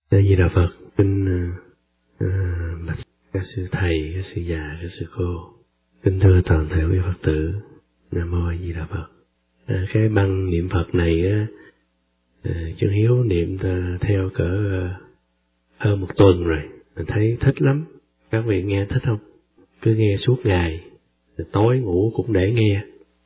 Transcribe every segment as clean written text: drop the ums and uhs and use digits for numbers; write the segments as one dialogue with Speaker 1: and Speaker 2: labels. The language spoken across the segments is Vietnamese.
Speaker 1: A Di Đà Phật. Kính bạch các sư thầy, các sư già, các sư cô, kính thưa toàn thể quý Phật tử. Nam mô A Di Đà Phật. Cái băng niệm Phật này á, Chân Hiếu niệm theo cỡ hơn 1 tuần rồi, mình thấy thích lắm. Các vị nghe thích không? Cứ nghe suốt ngày, tối ngủ cũng để nghe.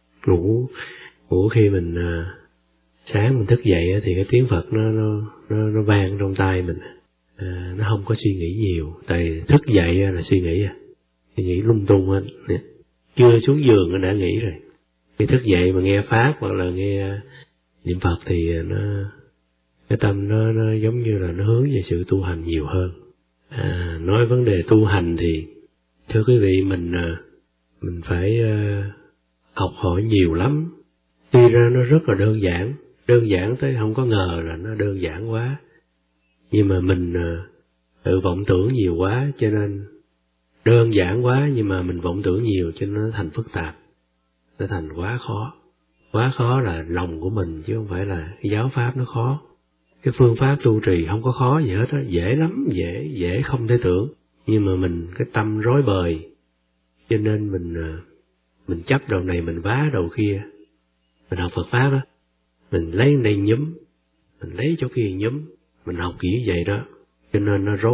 Speaker 1: Ngủ khi mình sáng mình thức dậy thì cái tiếng Phật nó vang trong tai mình. Nó không có suy nghĩ nhiều, tại thức dậy là suy nghĩ lung tung hết. Chưa xuống giường nó đã nghĩ rồi. Khi thức dậy mà nghe pháp hoặc là nghe niệm Phật thì cái tâm nó giống như là nó hướng về sự tu hành nhiều hơn. Nói vấn đề tu hành thì thưa quý vị, mình phải học hỏi nhiều lắm. Tuy ra nó rất là đơn giản tới không có ngờ là nó đơn giản quá. Nhưng mà mình tự vọng tưởng nhiều quá, cho nên đơn giản quá, nhưng mà mình vọng tưởng nhiều cho nên nó thành phức tạp, nó thành quá khó. Quá khó là lòng của mình, chứ không phải là cái giáo pháp nó khó. Cái phương pháp tu trì không có khó gì hết á, dễ lắm, dễ không thể tưởng. Nhưng mà mình cái tâm rối bời, cho nên mình chấp đầu này mình vá đầu kia. Mình học Phật pháp á, mình lấy đây nhúm, mình lấy chỗ kia nhúm, mình học kiểu vậy đó, cho nên nó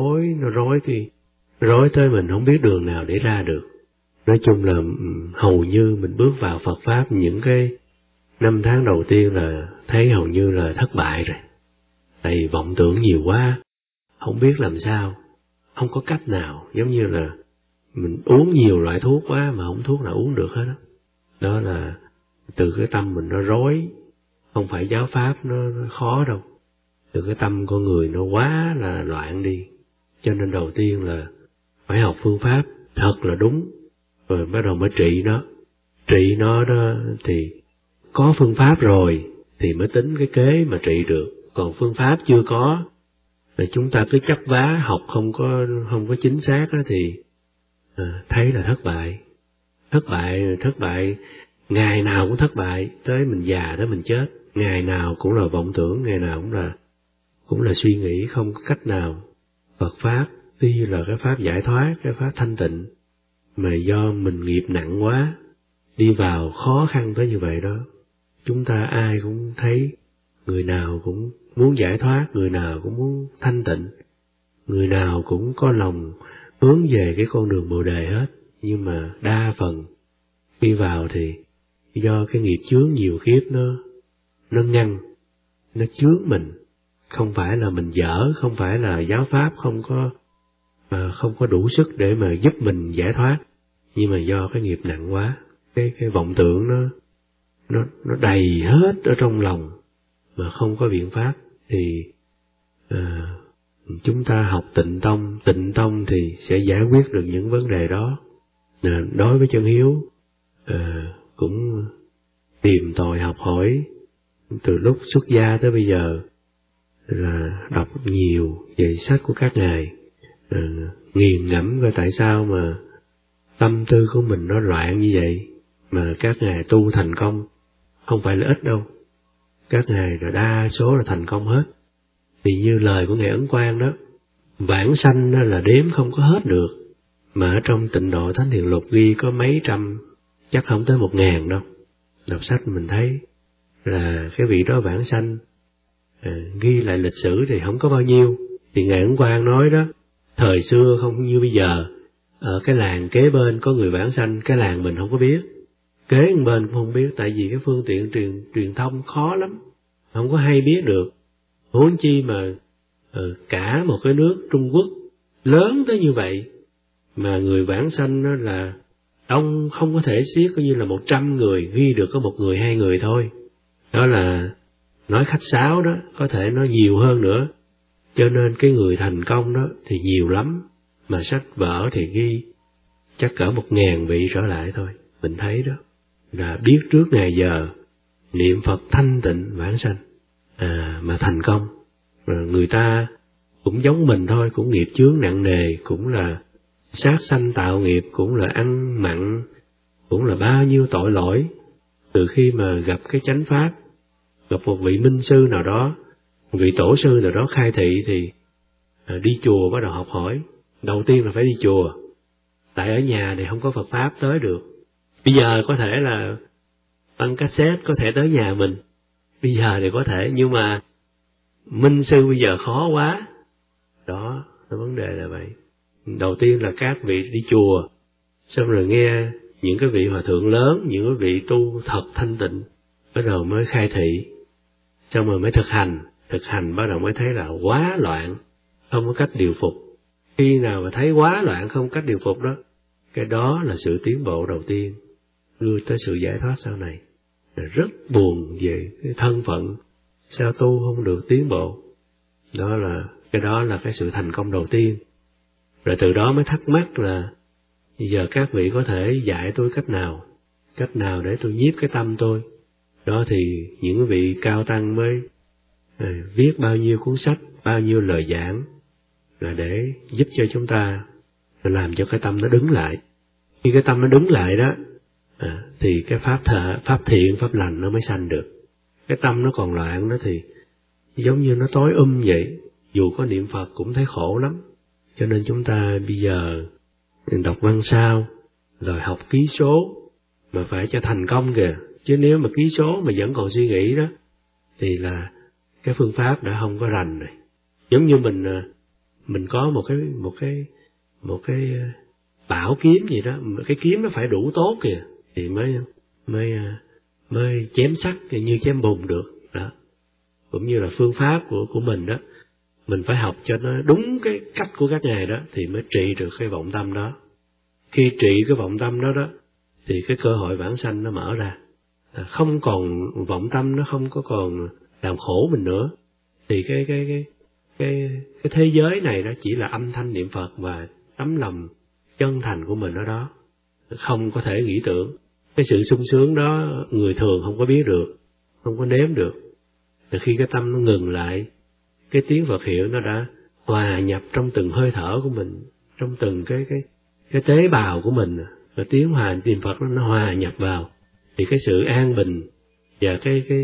Speaker 1: rối tới mình không biết đường nào để ra được. Nói chung là hầu như mình bước vào Phật pháp những cái 5 tháng đầu tiên là thấy hầu như là thất bại rồi. Tại vì vọng tưởng nhiều quá, không biết làm sao, không có cách nào, giống như là mình uống nhiều loại thuốc quá mà không thuốc nào uống được hết đó. Đó là từ cái tâm mình nó rối, không phải giáo pháp nó khó đâu. Từ cái tâm con người nó quá là loạn đi. Cho nên đầu tiên là phải học phương pháp thật là đúng, rồi bắt đầu mới trị nó. Trị nó đó thì có phương pháp rồi thì mới tính cái kế mà trị được. Còn phương pháp chưa có, là chúng ta cứ chấp vá học không có chính xác đó thì thấy là thất bại, ngày nào cũng thất bại, tới mình già tới mình chết, ngày nào cũng là vọng tưởng, ngày nào cũng là suy nghĩ không có cách nào. Phật pháp tuy là cái pháp giải thoát, cái pháp thanh tịnh, mà do mình nghiệp nặng quá, đi vào khó khăn tới như vậy đó. Chúng ta ai cũng thấy, người nào cũng muốn giải thoát, người nào cũng muốn thanh tịnh, người nào cũng có lòng hướng về cái con đường Bồ Đề hết. Nhưng mà đa phần khi vào thì do cái nghiệp chướng nhiều kiếp nó ngăn, nó chướng mình. Không phải là mình dở, không phải là giáo pháp không có đủ sức để mà giúp mình giải thoát, nhưng mà do cái nghiệp nặng quá, cái vọng tưởng nó đầy hết ở trong lòng mà không có biện pháp. Thì chúng ta học tịnh tông thì sẽ giải quyết được những vấn đề đó. Đối với Chân Hiếu cũng tìm tòi học hỏi từ lúc xuất gia tới bây giờ, là đọc nhiều về sách của các ngài, nghiền ngẫm coi tại sao mà tâm tư của mình nó loạn như vậy mà các ngài tu thành công. Không phải là ít đâu, các ngài là đa số là thành công hết. Vì như lời của ngài Ấn Quang đó, vãng sanh đó là đếm không có hết được, mà ở trong Tịnh Độ Thánh Hiền Lục ghi có mấy trăm, chắc không tới 1000 đâu. Đọc sách mình thấy là cái vị đó vãng sanh, ghi lại lịch sử thì không có bao nhiêu. Thì ngài Ấn Quang nói đó, thời xưa không như bây giờ, ở cái làng kế bên có người vãng sanh, cái làng mình không có biết, kế bên cũng không biết, tại vì cái phương tiện truyền thông khó lắm, không có hay biết được. Huống chi mà cả một cái nước Trung Quốc lớn tới như vậy, mà người vãng sanh đó là đông, không có thể xiết, coi như là 100 người ghi được có 1 người 2 người thôi. Đó là nói khách sáo đó, có thể nó nhiều hơn nữa. Cho nên cái người thành công đó thì nhiều lắm, mà sách vở thì ghi chắc cỡ 1000 vị trở lại thôi. Mình thấy đó là biết trước ngày giờ niệm Phật thanh tịnh vãng sanh mà thành công. Rồi người ta cũng giống mình thôi, cũng nghiệp chướng nặng nề, cũng là sát sanh tạo nghiệp, cũng là ăn mặn, cũng là bao nhiêu tội lỗi. Từ khi mà gặp cái chánh pháp, gặp một vị minh sư nào đó, một vị tổ sư nào đó khai thị thì Đi chùa bắt đầu học hỏi. Đầu tiên là phải đi chùa, tại ở nhà thì không có Phật Pháp tới được. Bây giờ có thể là băng cassette có thể tới nhà mình, bây giờ thì có thể, nhưng mà minh sư bây giờ khó quá. Đó, cái vấn đề là vậy. Đầu tiên là các vị đi chùa, xong rồi nghe những cái vị hòa thượng lớn, những cái vị tu thật thanh tịnh, bắt đầu mới khai thị, xong rồi mới thực hành bắt đầu mới thấy là quá loạn, không có cách điều phục. Khi nào mà thấy quá loạn không cách điều phục đó, cái đó là sự tiến bộ đầu tiên, đưa tới sự giải thoát sau này. Rất buồn về cái thân phận, sao tu không được tiến bộ. Đó là cái sự thành công đầu tiên. Rồi từ đó mới thắc mắc là giờ các vị có thể dạy tôi cách nào để tôi nhiếp cái tâm tôi. Đó thì những vị cao tăng mới viết bao nhiêu cuốn sách, bao nhiêu lời giảng, là để giúp cho chúng ta làm cho cái tâm nó đứng lại. Khi cái tâm nó đứng lại đó, thì cái pháp thiện, pháp lành nó mới sanh được. Cái tâm nó còn loạn đó thì giống như nó tối vậy, dù có niệm Phật cũng thấy khổ lắm. Cho nên chúng ta bây giờ đọc văn sao, rồi học ký số, mà phải cho thành công kìa. Chứ nếu mà ký số mà vẫn còn suy nghĩ đó, thì là cái phương pháp đã không có rành rồi. Giống như mình có một cái bảo kiếm gì đó, cái kiếm nó phải đủ tốt kìa, thì mới chém sắt như chém bùn được. Đó. Cũng như là phương pháp của mình đó, mình phải học cho nó đúng cái cách của các ngài đó, thì mới trị được cái vọng tâm đó. Khi trị cái vọng tâm đó, thì cái cơ hội vãng sanh nó mở ra. Không còn vọng tâm, nó không có còn làm khổ mình nữa. Thì cái thế giới này đó chỉ là âm thanh niệm Phật và tấm lòng chân thành của mình ở đó. Không có thể nghĩ tưởng. Cái sự sung sướng đó người thường không có biết được, không có nếm được. Thì khi cái tâm nó ngừng lại, cái tiếng Phật hiệu nó đã hòa nhập trong từng hơi thở của mình, trong từng cái tế bào của mình, và tiếng niệm Phật nó hòa nhập vào, thì cái sự an bình và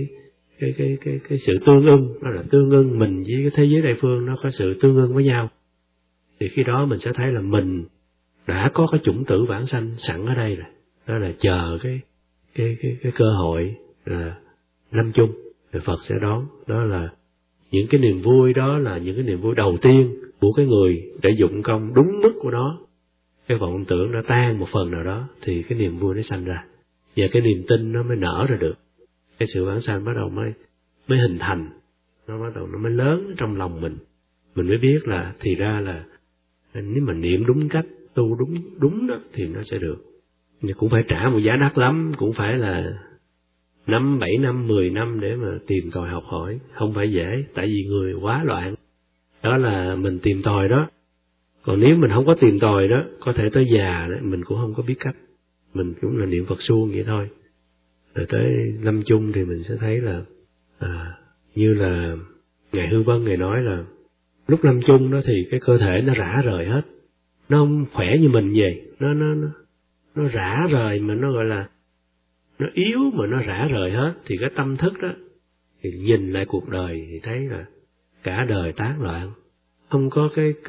Speaker 1: cái sự tương ưng, nó là tương ưng mình với cái thế giới đại phương, nó có sự tương ưng với nhau. Thì khi đó mình sẽ thấy là mình đã có cái chủng tử vãng sanh sẵn ở đây rồi. Đó là chờ cái cơ hội là lâm chung, rồi Phật sẽ đón. Đó là những cái niềm vui, đó là những cái niềm vui đầu tiên của cái người để dụng công đúng mức của nó. Cái vọng tưởng nó tan một phần nào đó, thì cái niềm vui nó sanh ra, và cái niềm tin nó mới nở ra được. Cái sự vãng sanh bắt đầu mới hình thành, nó bắt đầu nó mới lớn trong lòng mình mới biết là thì ra là nếu mà niệm đúng cách, tu đúng đó thì nó sẽ được. Nhưng cũng phải trả một giá đắt lắm, cũng phải là 5, 7 năm, 10 năm để mà tìm tòi học hỏi, không phải dễ, tại vì người quá loạn. Đó là mình tìm tòi đó. Còn nếu mình không có tìm tòi đó, có thể tới già đó, mình cũng không có biết cách. Mình cũng là niệm Phật suông vậy thôi. Rồi tới lâm chung thì mình sẽ thấy là như là Ngài Hư Vân Ngài nói là lúc lâm chung đó thì cái cơ thể nó rã rời hết. Nó không khỏe như mình vậy, nó rã rời, mà nó gọi là nó yếu mà nó rã rời hết. Thì cái tâm thức đó thì nhìn lại cuộc đời thì thấy là cả đời tán loạn, không có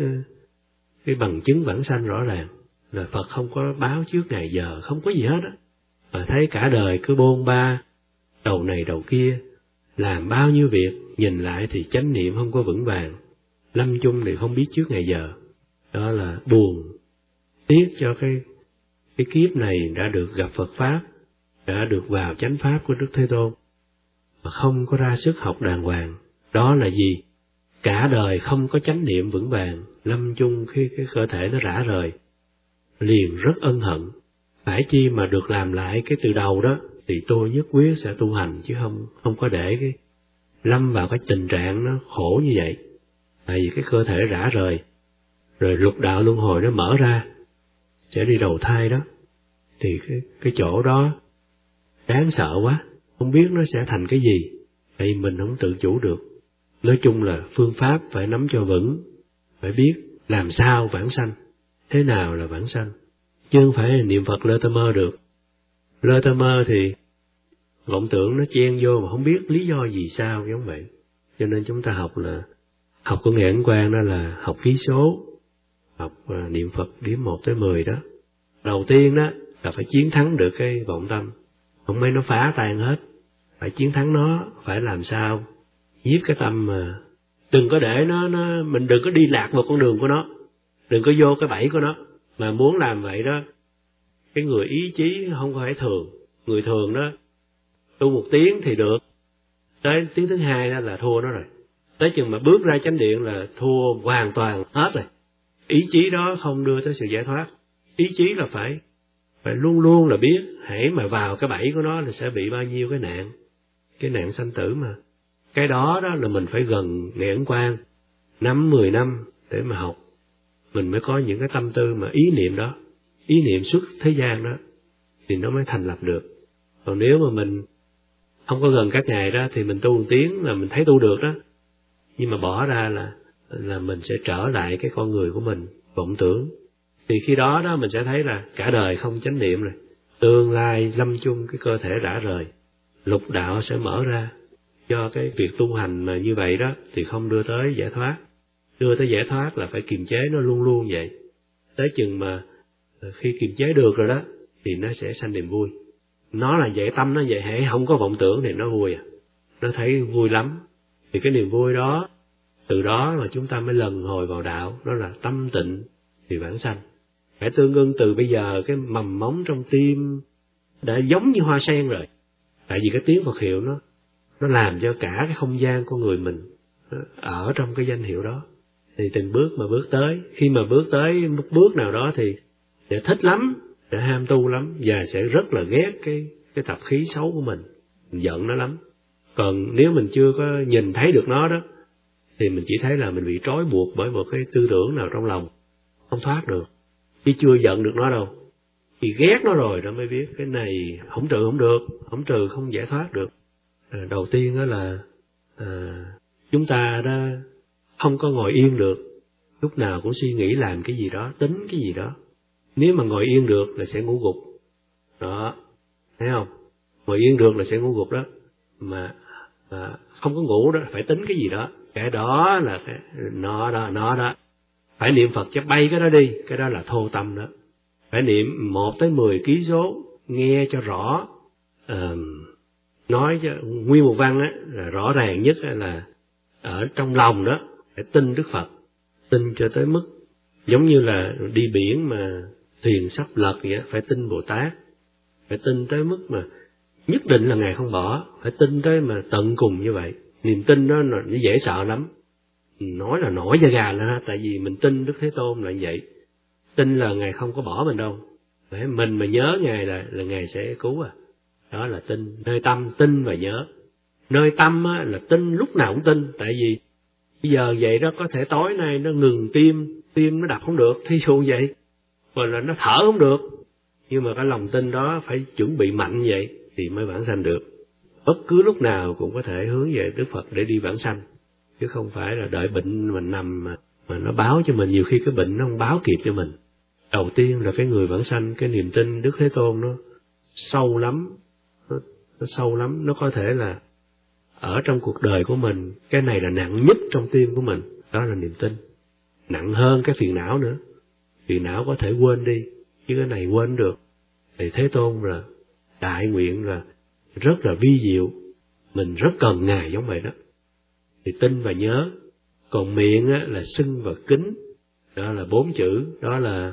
Speaker 1: cái bằng chứng vãng sanh rõ ràng, là Phật không có báo trước ngày giờ, không có gì hết á. Mà thấy cả đời cứ bôn ba, đầu này đầu kia, làm bao nhiêu việc, nhìn lại thì chánh niệm không có vững vàng, lâm chung thì không biết trước ngày giờ. Đó là buồn, tiếc cho cái kiếp này đã được gặp Phật Pháp, đã được vào chánh Pháp của Đức Thế Tôn, mà không có ra sức học đàng hoàng. Đó là gì? Cả đời không có chánh niệm vững vàng, lâm chung khi cái cơ thể nó rã rời, liền rất ân hận. Phải chi mà được làm lại cái từ đầu đó, thì tôi nhất quyết sẽ tu hành, chứ không có để cái lâm vào cái tình trạng nó khổ như vậy. Tại vì cái cơ thể rã rời, rồi lục đạo luân hồi nó mở ra, sẽ đi đầu thai đó. Thì cái chỗ đó đáng sợ quá, không biết nó sẽ thành cái gì, tại vì mình không tự chủ được. Nói chung là phương pháp phải nắm cho vững, phải biết làm sao vãng sanh, thế nào là vãng sanh, chứ không phải niệm Phật lơ tơ mơ được. Lơ tơ mơ thì vọng tưởng nó chen vô mà không biết lý do gì sao, giống vậy. Cho nên chúng ta học là Học của Ngài Ấn Quang đó là học ký số, học niệm Phật đếm 1 tới 10 đó. Đầu tiên đó là phải chiến thắng được cái vọng tâm, không mấy nó phá tan hết. Phải chiến thắng nó, phải làm sao giết cái tâm mà đừng có để nó mình đừng có đi lạc vào con đường của nó, đừng có vô cái bẫy của nó. Mà muốn làm vậy đó, cái người ý chí không phải thường, người thường đó tu 1 tiếng thì được, tới tiếng thứ 2 đó là thua nó rồi. Tới chừng mà bước ra chánh điện là thua hoàn toàn hết rồi. Ý chí đó không đưa tới sự giải thoát. Ý chí là phải luôn luôn là biết, hãy mà vào cái bẫy của nó là sẽ bị bao nhiêu cái nạn sanh tử mà. Cái đó đó là mình phải gần Ngài Ấn Quang 5-10 năm để mà học, mình mới có những cái tâm tư mà ý niệm đó, ý niệm xuất thế gian đó, thì nó mới thành lập được. Còn nếu mà mình không có gần các ngài đó thì mình tu 1 tiếng là mình thấy tu được đó, nhưng mà bỏ ra là mình sẽ trở lại cái con người của mình, vọng tưởng. Thì khi đó đó mình sẽ thấy là cả đời không chánh niệm rồi, tương lai lâm chung cái cơ thể rã rời, lục đạo sẽ mở ra. Do cái việc tu hành mà như vậy đó thì không đưa tới giải thoát. Đưa tới giải thoát là phải kiềm chế nó luôn luôn vậy. Tới chừng mà khi kiềm chế được rồi đó thì nó sẽ sanh niềm vui. Nó là vậy, tâm nó vậy, hễ không có vọng tưởng thì nó vui à. Nó thấy vui lắm. Thì cái niềm vui đó, từ đó mà chúng ta mới lần hồi vào đạo, đó là tâm tịnh thì vãng sanh. Phải tương ưng từ bây giờ cái mầm móng trong tim đã giống như hoa sen rồi. Tại vì cái tiếng Phật hiệu nó làm cho cả cái không gian của người mình ở trong cái danh hiệu đó. Thì từng bước mà bước tới, khi mà bước tới một bước nào đó thì sẽ thích lắm, sẽ ham tu lắm, và sẽ rất là ghét cái tập khí xấu của mình giận nó lắm. Còn nếu mình chưa có nhìn thấy được nó đó, thì mình chỉ thấy là mình bị trói buộc bởi một cái tư tưởng nào trong lòng, không thoát được. Chứ chưa giận được nó đâu. Thì ghét nó rồi đó mới biết cái này không trừ không được, không trừ không giải thoát được. Đầu tiên đó là chúng ta đó không có ngồi yên được, lúc nào cũng suy nghĩ làm cái gì đó, tính cái gì đó. Nếu mà ngồi yên được là sẽ ngủ gục. Đó, thấy không? Ngồi yên được là sẽ ngủ gục đó. Mà không có ngủ đó, phải tính cái gì đó. Cái đó là nó đó. Phải niệm Phật cho bay cái đó đi, cái đó là thô tâm đó. Phải niệm 1 tới 10 ký số, nghe cho rõ. Nói cho nguyên một văn á, là rõ ràng nhất là ở trong lòng đó, phải tin Đức Phật, tin cho tới mức giống như là đi biển mà thuyền sắp lật vậy, phải tin Bồ Tát, phải tin tới mức mà nhất định là Ngài không bỏ, phải tin tới mà tận cùng như vậy. Niềm tin đó nó dễ sợ lắm, nói là nổi da gà lên ha, tại vì mình tin Đức Thế Tôn là như vậy, tin là Ngài không có bỏ mình đâu, mình mà nhớ Ngài là Ngài sẽ cứu à. Đó là tin, nơi tâm tin và nhớ. Nơi tâm á, là tin lúc nào cũng tin, tại vì bây giờ vậy đó, có thể tối nay nó ngừng tim nó đập không được, thí dụ vậy, hoặc là nó thở không được, nhưng mà cái lòng tin đó phải chuẩn bị mạnh vậy thì mới vãng sanh được. Bất cứ lúc nào cũng có thể hướng về Đức Phật để đi vãng sanh, chứ không phải là đợi bệnh mình nằm mà nó báo cho mình. Nhiều khi cái bệnh nó không báo kịp cho mình. Đầu tiên là cái người vãng sanh, cái niềm tin Đức Thế Tôn nó sâu lắm, nó sâu lắm, nó có thể là ở trong cuộc đời của mình, cái này là nặng nhất trong tim của mình, đó là niềm tin. Nặng hơn cái phiền não nữa. Phiền não có thể quên đi, chứ cái này quên được. Thì Thế Tôn là đại nguyện là rất là vi diệu, mình rất cần Ngài giống vậy đó. Thì tin và nhớ. Còn miệng á, là xưng và kính, đó là 4 chữ, đó là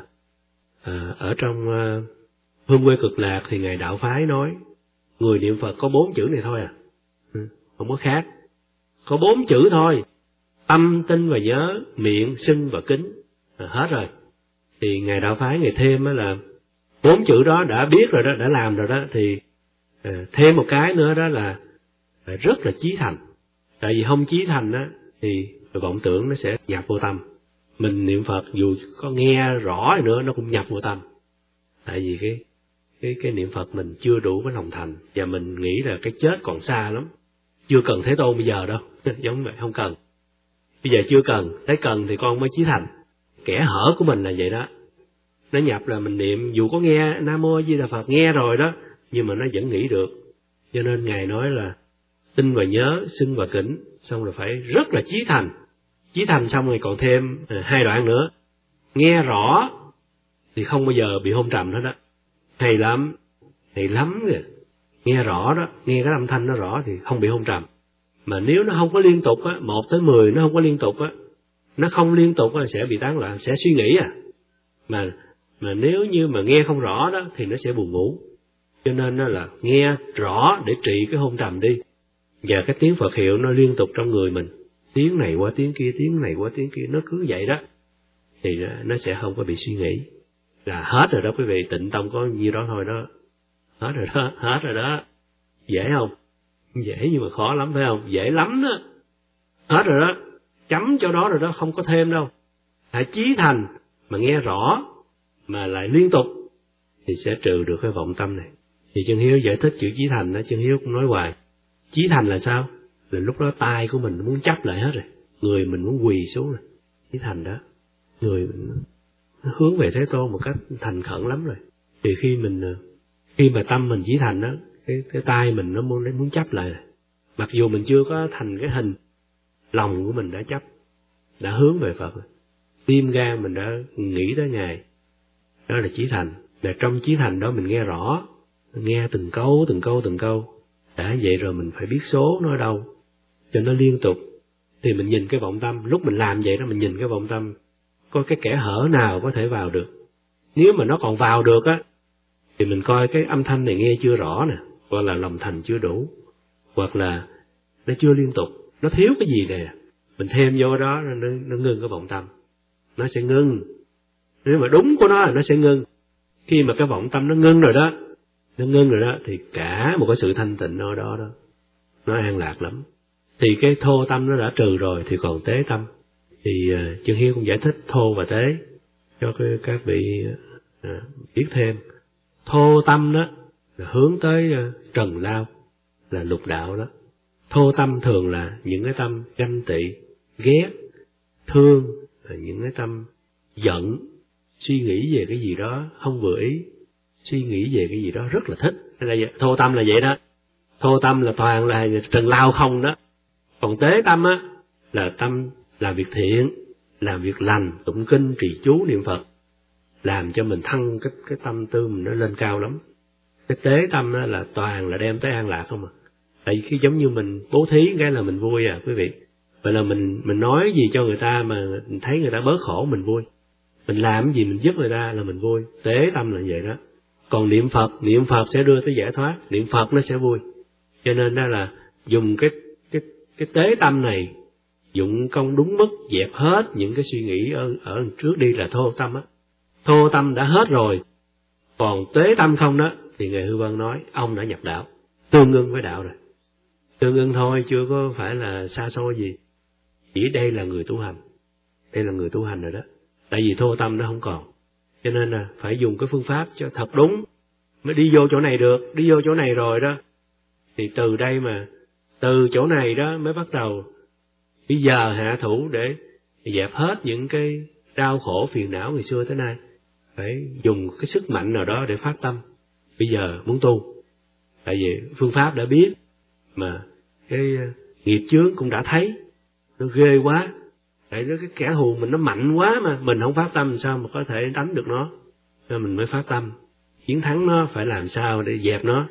Speaker 1: ở trong Hương Quê Cực Lạc thì Ngài Đạo Phái nói, người niệm Phật có 4 chữ này thôi à, không có khác, có 4 chữ thôi: tâm, tin và nhớ, miệng, xưng và kính, hết rồi. Thì Ngài Đạo Phái Ngài thêm là 4 chữ đó đã biết rồi đó, đã làm rồi đó, thì thêm một cái nữa, đó là rất là chí thành. Tại vì không chí thành á thì vọng tưởng nó sẽ nhập vô tâm. Mình niệm Phật dù có nghe rõ nữa nó cũng nhập vô tâm. Tại vì cái niệm Phật mình chưa đủ cái lòng thành, và mình nghĩ là cái chết còn xa lắm, chưa cần Thế Tôn bây giờ đâu. Giống vậy, không cần, bây giờ chưa cần, tới cần thì con mới chí thành. Kẻ hở của mình là vậy đó, nó nhập là mình niệm dù có nghe Nam Mô A Di Đà Phật nghe rồi đó, nhưng mà nó vẫn nghĩ được. Cho nên Ngài nói là tin và nhớ, xưng và kính, xong rồi phải rất là chí thành. Chí thành xong rồi còn thêm 2 đoạn nữa. Nghe rõ thì không bao giờ bị hôn trầm hết đó. Hay lắm kìa. Nghe rõ đó, nghe cái âm thanh nó rõ thì không bị hôn trầm. Mà nếu nó không có liên tục á, 1 tới 10 nó không có liên tục á, nó không liên tục á sẽ bị tán loạn, sẽ suy nghĩ Mà nếu như mà nghe không rõ đó thì nó sẽ buồn ngủ. Cho nên nó là nghe rõ để trị cái hôn trầm đi. Và cái tiếng Phật hiệu nó liên tục trong người mình. Tiếng này qua tiếng kia, tiếng này qua tiếng kia, nó cứ vậy đó. Thì nó sẽ không có bị suy nghĩ. Là hết rồi đó quý vị, Tịnh Tông có nhiêu đó thôi đó. Hết rồi đó. Dễ không? Dễ nhưng mà khó lắm phải không? Dễ lắm đó. Hết rồi đó. Chấm chỗ đó rồi đó, không có thêm đâu. Hãy chí thành mà nghe rõ mà lại liên tục thì sẽ trừ được cái vọng tâm này. Thì Chân Hiếu giải thích chữ chí thành đó, Chân Hiếu cũng nói hoài. Chí thành là sao? Là lúc đó tay của mình muốn chấp lại hết rồi, người mình muốn quỳ xuống rồi. Chí thành đó, người mình nó hướng về Thế Tôn một cách thành khẩn lắm rồi. Thì khi mà tâm mình chí thành đó, cái tay mình nó muốn chấp lại rồi. Mặc dù mình chưa có thành cái hình, lòng của mình đã chấp, đã hướng về Phật rồi. Tim gan mình đã nghĩ tới Ngài. Đó là chí thành. Và trong chí thành đó mình nghe rõ, nghe từng câu. Đã vậy rồi mình phải biết số nó ở đâu, cho nó liên tục. Thì mình nhìn cái vọng tâm, lúc mình làm vậy đó, mình nhìn cái vọng tâm, coi cái kẽ hở nào có thể vào được. Nếu mà nó còn vào được á, thì mình coi cái âm thanh này nghe chưa rõ nè, hoặc là lòng thành chưa đủ, hoặc là nó chưa liên tục, nó thiếu cái gì nè. Mình thêm vô đó, nó ngưng cái vọng tâm. Nó sẽ ngưng. Nếu mà đúng của nó là nó sẽ ngưng. Khi mà cái vọng tâm nó ngưng rồi đó, thì cả một cái sự thanh tịnh ở đó nó an lạc lắm. Thì cái thô tâm nó đã trừ rồi thì còn tế tâm. Thì Chân Hiếu cũng giải thích thô và tế cho các vị biết thêm. Thô tâm đó là hướng tới trần lao, là lục đạo đó. Thô tâm thường là những cái tâm ganh tị, ghét, thương, là những cái tâm giận, suy nghĩ về cái gì đó không vừa ý, suy nghĩ về cái gì đó rất là thích. Thô tâm là vậy đó. Thô tâm là toàn là trần lao không đó. Còn tế tâm á là tâm làm việc thiện, làm việc lành, tụng kinh, trì chú, niệm Phật, làm cho mình thăng cái tâm tư mình nó lên cao lắm. Cái tế tâm đó là toàn là đem tới an lạc không à. Tại vì khi giống như mình bố thí cái là mình vui à quý vị. Vậy là mình nói gì cho người ta mà mình thấy người ta bớt khổ mình vui. Mình làm cái gì mình giúp người ta là mình vui. Tế tâm là vậy đó. Còn niệm Phật sẽ đưa tới giải thoát, niệm Phật nó sẽ vui. Cho nên đó là dùng cái tế tâm này, dụng công đúng mức, dẹp hết những cái suy nghĩ ở trước đi là thô tâm á. Thô tâm đã hết rồi, còn tế tâm không đó thì Ngài Hư Vân nói ông đã nhập đạo, tương ưng với đạo rồi. Tương ưng thôi, chưa có phải là xa xôi gì. Chỉ đây là người tu hành. Đây là người tu hành rồi đó. Tại vì thô tâm nó không còn. Cho nên là phải dùng cái phương pháp cho thật đúng mới đi vô chỗ này được. Đi vô chỗ này rồi đó thì từ đây mà, từ chỗ này đó mới bắt đầu bây giờ hạ thủ để dẹp hết những cái đau khổ phiền não ngày xưa tới nay. Phải dùng cái sức mạnh nào đó để phát tâm. Bây giờ muốn tu. Tại vì phương pháp đã biết, mà cái nghiệp chướng cũng đã thấy, nó ghê quá. Tại cái kẻ thù mình nó mạnh quá mà mình không phát tâm sao mà có thể đánh được nó. Nên mình mới phát tâm. Chiến thắng nó phải làm sao để dẹp nó.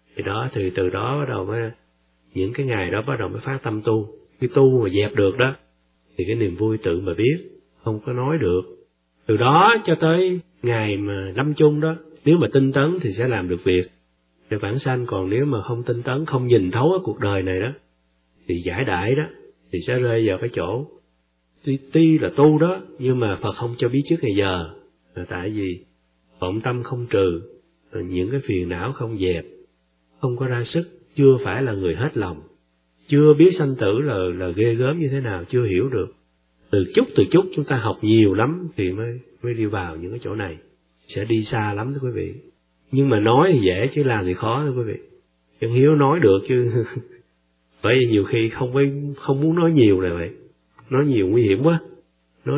Speaker 1: Thì từ đó bắt đầu mới, những cái ngày đó bắt đầu mới phát tâm tu. Khi tu mà dẹp được đó thì cái niềm vui tự mà biết, không có nói được. Từ đó cho tới ngày mà lâm chung đó, nếu mà tinh tấn thì sẽ làm được việc để vãng sanh. Còn nếu mà không tinh tấn, không nhìn thấu cái cuộc đời này đó thì giải đãi đó thì sẽ rơi vào cái chỗ tuy là tu đó, nhưng mà Phật không cho biết trước ngày giờ, là tại vì vọng tâm không trừ, những cái phiền não không dẹp, không có ra sức, chưa phải là người hết lòng, chưa biết sanh tử là ghê gớm như thế nào, chưa hiểu được. Từ chút chúng ta học nhiều lắm thì mới đi vào những cái chỗ này, sẽ đi xa lắm thưa quý vị. Nhưng mà nói thì dễ chứ làm thì khó thưa quý vị. Chân Hiếu nói được chứ bởi vì nhiều khi không muốn nói nhiều là vậy. Nói nhiều nguy hiểm quá. Nói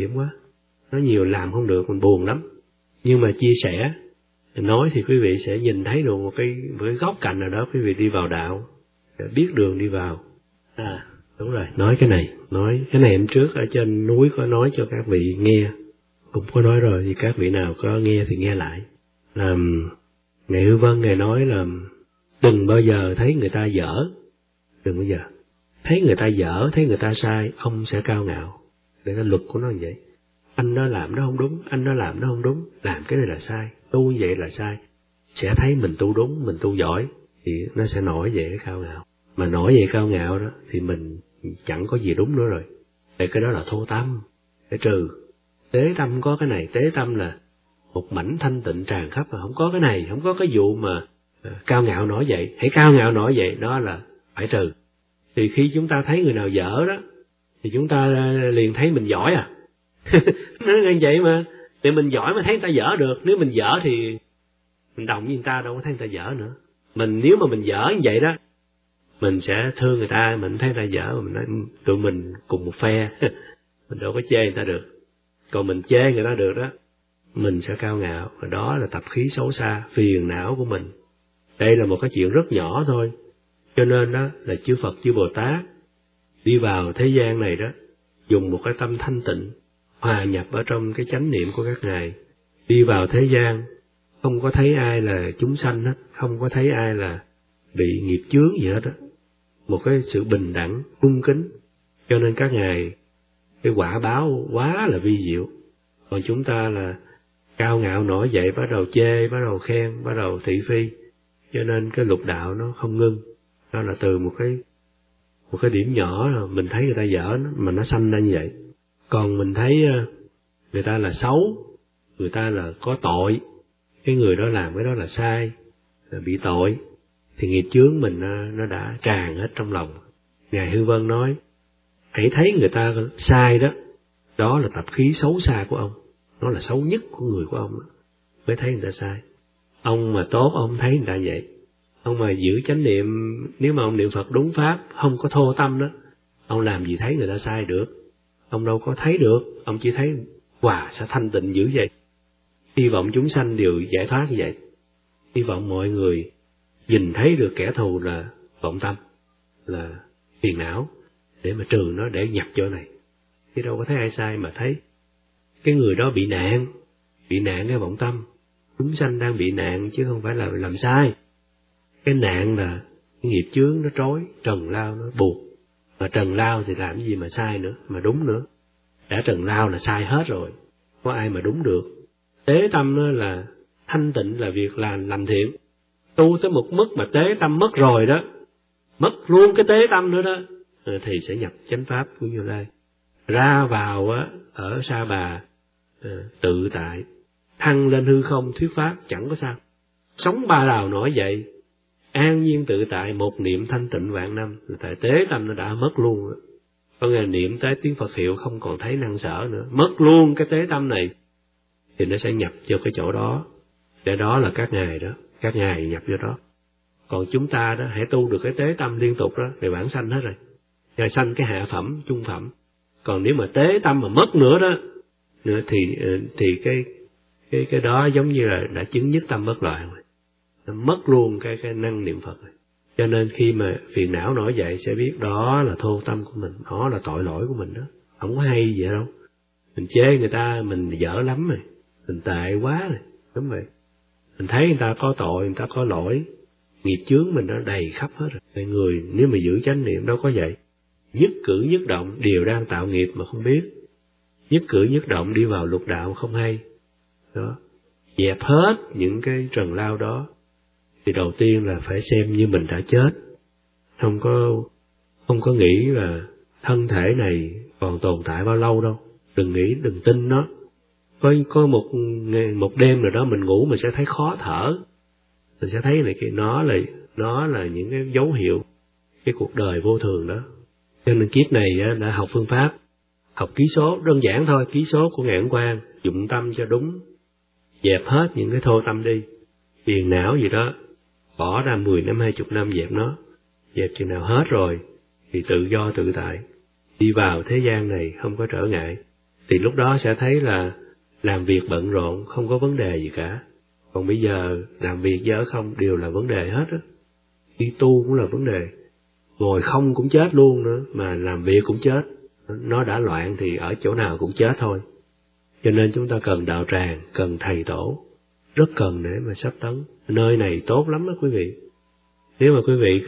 Speaker 1: nhiều làm không được, mình buồn lắm. Nhưng mà chia sẻ, nói thì quý vị sẽ nhìn thấy được một cái góc cạnh nào đó quý vị đi vào đạo, biết đường đi vào. Đúng rồi, nói cái này em trước ở trên núi có nói cho các vị nghe, cũng có nói rồi, thì các vị nào có nghe thì nghe lại. Là Ngài Hư Vân Ngài nói là đừng bao giờ thấy người ta dở, đừng bao giờ thấy người ta dở, thấy người ta sai, ông sẽ cao ngạo. Để cái luật của nó như vậy. Anh nó làm nó không đúng, anh nó làm nó không đúng, làm cái này là sai, tu vậy là sai. Sẽ thấy mình tu đúng, mình tu giỏi, thì nó sẽ nổi về cái cao ngạo. Mà nổi về cao ngạo đó thì mình chẳng có gì đúng nữa rồi. Để cái đó là thô tâm, để trừ. Tế tâm có cái này, tế tâm là một mảnh thanh tịnh tràn khắp, mà không có cái này, không có cái vụ mà cao ngạo nổi dậy. Hãy cao ngạo nổi dậy, đó là phải trừ. Thì khi chúng ta thấy người nào dở đó, thì chúng ta liền thấy mình giỏi à. Nó như vậy mà, thì mình giỏi mà thấy người ta dở được. Nếu mình dở thì mình đồng với người ta, đâu có thấy người ta dở nữa. Nếu mà mình dở như vậy đó, mình sẽ thương người ta, mình thấy người ta dở, mà mình nói tụi mình cùng một phe, mình đâu có chê người ta được. Còn mình chê người ta được đó, mình sẽ cao ngạo, và đó là tập khí xấu xa, phiền não của mình. Đây là một cái chuyện rất nhỏ thôi. Cho nên đó là chư Phật, chư Bồ Tát đi vào thế gian này đó, dùng một cái tâm thanh tịnh, hòa nhập ở trong cái chánh niệm của các ngài. Đi vào thế gian, không có thấy ai là chúng sanh hết, không có thấy ai là bị nghiệp chướng gì hết á. Một cái sự bình đẳng, cung kính. Cho nên các ngài, cái quả báo quá là vi diệu. Còn chúng ta là cao ngạo nổi dậy, bắt đầu chê, bắt đầu khen, bắt đầu thị phi. Cho nên cái lục đạo nó không ngưng. Đó là từ một cái điểm nhỏ là mình thấy người ta dở mà nó sanh ra như vậy. Còn mình thấy người ta là xấu, người ta là có tội, cái người đó làm cái đó là sai, là bị tội, thì nghiệp chướng mình nó đã tràn hết trong lòng. Ngài Hư Vân nói, hãy thấy người ta sai đó, đó là tập khí xấu xa của ông, nó là xấu nhất của người của ông đó, mới thấy người ta sai. Ông mà tốt, ông thấy người ta vậy. Ông mà giữ chánh niệm, nếu mà ông niệm Phật đúng pháp, không có thô tâm đó, ông làm gì thấy người ta sai được. Ông đâu có thấy được, ông chỉ thấy sẽ thanh tịnh dữ vậy. Hy vọng chúng sanh đều giải thoát như vậy. Hy vọng mọi người nhìn thấy được kẻ thù là vọng tâm, là phiền não, để mà trừ nó, để nhập chỗ này. Chứ đâu có thấy ai sai, mà thấy cái người đó bị nạn cái vọng tâm. Chúng sanh đang bị nạn chứ không phải là làm sai. Cái nạn là cái nghiệp chướng nó trói, trần lao nó buộc. Mà trần lao thì làm cái gì mà sai nữa, mà đúng nữa. Đã trần lao là sai hết rồi, có ai mà đúng được. Tế tâm đó là thanh tịnh, là việc làm thiện. Tu tới một mức mà tế tâm mất rồi đó, mất luôn cái tế tâm nữa đó, thì sẽ nhập chánh pháp của Như Lai. Ra vào ở Sa Bà tự tại, thăng lên hư không thuyết pháp chẳng có sao. Sống ba đào nổi dậy, an nhiên tự tại, một niệm thanh tịnh vạn năm, là tại tế tâm nó đã mất luôn rồi. Có ngày niệm tới tiếng Phật hiệu không còn thấy năng sở nữa, mất luôn cái tế tâm này, thì nó sẽ nhập cho cái chỗ đó. Để đó là các ngài đó, các ngài nhập vô đó. Còn chúng ta đó, hãy tu được cái tế tâm liên tục đó, thì bản sanh hết rồi. Rồi sanh cái hạ phẩm, trung phẩm. Còn nếu mà tế tâm mà mất nữa đó, thì cái đó giống như là đã chứng nhất tâm bất loạn rồi. Nó mất luôn cái năng niệm Phật rồi. Cho nên khi mà phiền não nổi dậy sẽ biết đó là thô tâm của mình, đó là tội lỗi của mình đó. Không có hay vậy đâu. Mình chê người ta, mình dở lắm rồi, mình tệ quá rồi, đúng vậy. Mình thấy người ta có tội, người ta có lỗi, nghiệp chướng mình nó đầy khắp hết rồi. Người nếu mà giữ chánh niệm đâu có vậy. Nhất cử nhất động đều đang tạo nghiệp mà không biết. Nhất cử nhất động đi vào lục đạo không hay. Đó. Dẹp hết những cái trần lao đó. Thì đầu tiên là phải xem như mình đã chết. Không có nghĩ là thân thể này còn tồn tại bao lâu đâu. Đừng nghĩ, đừng tin nó. Có một đêm rồi đó mình ngủ mình sẽ thấy khó thở. Mình sẽ thấy này kia, nó là những cái dấu hiệu cái cuộc đời vô thường đó. Cho nên kiếp này đã học phương pháp, học ký số đơn giản thôi, ký số của Ngài Ấn Quang, dụng tâm cho đúng, dẹp hết những cái thô tâm đi, phiền não gì đó, bỏ ra 10 năm 20 năm dẹp nó, dẹp chừng nào hết rồi thì tự do tự tại, đi vào thế gian này không có trở ngại, thì lúc đó sẽ thấy là làm việc bận rộn không có vấn đề gì cả. Còn bây giờ làm việc dở không đều là vấn đề hết á. Đi tu cũng là vấn đề, ngồi không cũng chết luôn nữa, mà làm việc cũng chết. Nó đã loạn thì ở chỗ nào cũng chết thôi. Cho nên chúng ta cần đạo tràng, cần thầy tổ, rất cần để mà sắp tấn. Nơi này tốt lắm đó quý vị. Nếu mà quý vị